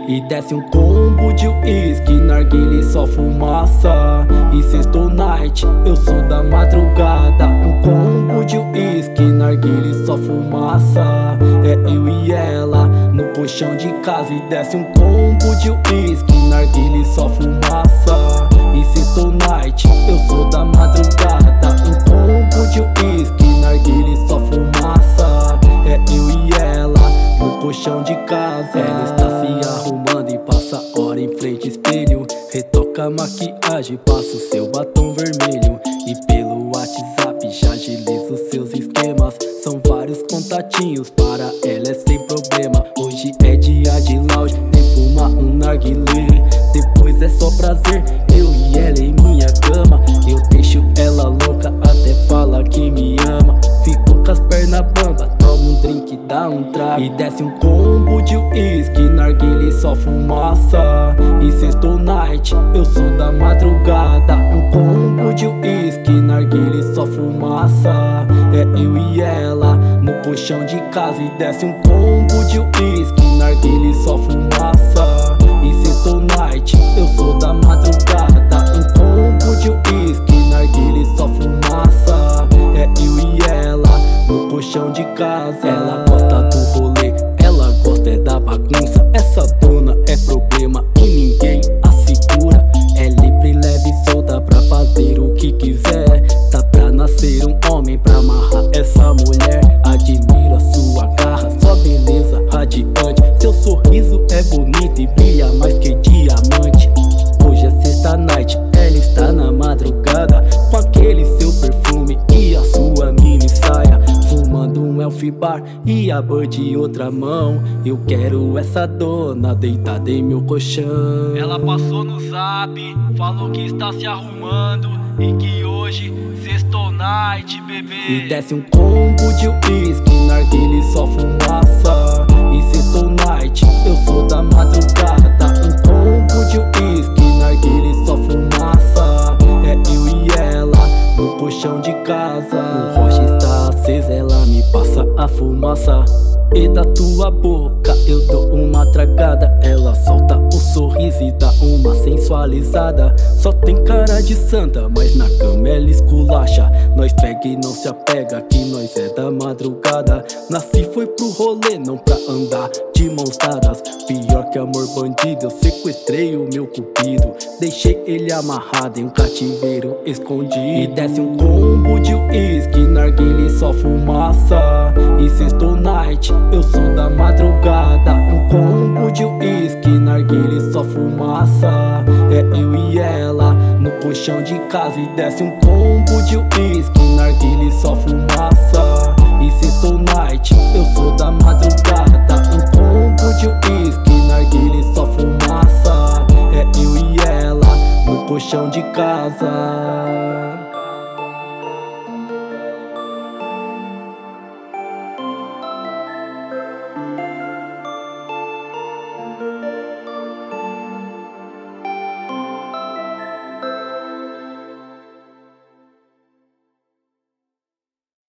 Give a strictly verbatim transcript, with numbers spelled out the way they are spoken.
E desce um combo de uísque, narguile só fumaça. E sextou night, eu sou da madrugada. Um combo de uísque, narguile só fumaça. É eu e ela no colchão de casa. E desce um combo de uísque, narguile só fumaça. E sextou night, eu sou da madrugada. Um combo de uísque, narguile só fumaça. É eu e ela no colchão de casa. Ela está se arrumando e passa hora em frente espelho. Retoca a maquiagem, passa o seu batom vermelho. E pelo WhatsApp já agiliza os seus esquemas. São vários contatinhos, para ela é sem problema. Hoje é dia de lounge, nem fumar um narguilé. Depois é só prazer, eu e ela em minha cama. Eu deixo ela louca, até fala que me ama. Fico com as pernas bamba, toma um drink, dá um trago. E desce um combo de uísque, narguile só fumaça. E sextou night, eu sou da madrugada. Um combo de uísque, narguile só fumaça. É eu e ela no colchão de casa. E desce um combo de uísque, narguile só fumaça. E sextou night, eu sou da madrugada. Um combo de uísque, narguile só fumaça. É eu e ela no colchão de casa. Ela gosta do rolê, ela gosta é da bagunça. Essa dona é problema e ninguém a segura. É livre, leve e solta pra fazer o que quiser. Tá pra nascer um homem pra amarrar essa mulher. Admiro a sua garra, sua beleza radiante. Seu sorriso é bonito e brilha mais que diamante. Hoje é sexta night, ela está na madrugada, com aquele seu perfume e a sua mini saia. Fumando um elf bar e a bud em outra mão. Eu quero essa dona deitada em meu colchão. Ela passou no zap, falou que está se arrumando e que hoje sextou night, bebê. E desce um combo de uísque, narguile só fumaça. E sextou night, eu sou da madrugada. Um combo de uísque, narguile só fumaça. É eu e ela no colchão de casa. O rocha está acesa, ela me passa a fumaça. E da tua boca eu dou uma tragada. Ela solta o sorriso e dá uma sensualizada. Só tem cara de santa, mas na cama ela esculacha. Nós pega e não se apega, que nós é da madrugada. Nasci foi pro rolê, não pra andar de mãos dadas. Pior que amor bandido, eu sequestrei o meu cupido. Deixei ele amarrado em um cativeiro escondido. E desce um combo de uísque, narguile só fumaça. E sextou night, eu sou da madrugada. Um combo de uísque, narguile só fumaça. É eu e ela no colchão de casa. E desce um combo de uísque, narguile só fumaça. E sextou night, eu sou da madrugada.